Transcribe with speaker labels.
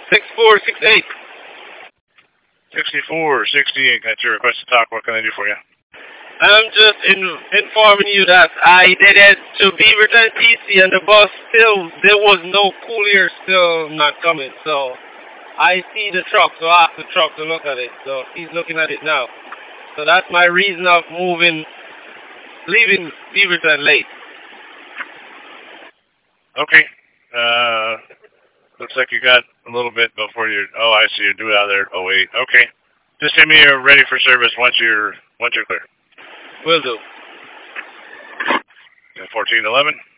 Speaker 1: 6468.
Speaker 2: 6468, got your request to talk. What can I do for you?
Speaker 1: I'm just informing you that I did it to Beaverton TC and the bus still, there was no courier still not coming. So I see the truck, so I asked the truck to look at it. So he's looking at it now. So that's my reason of leaving Beaverton late.
Speaker 2: Okay. Looks like you got a little bit before you're, oh, I see, you're due out there. Oh, wait. Okay. Just send me you're ready for service once you're clear.
Speaker 1: Will do.
Speaker 2: 1411.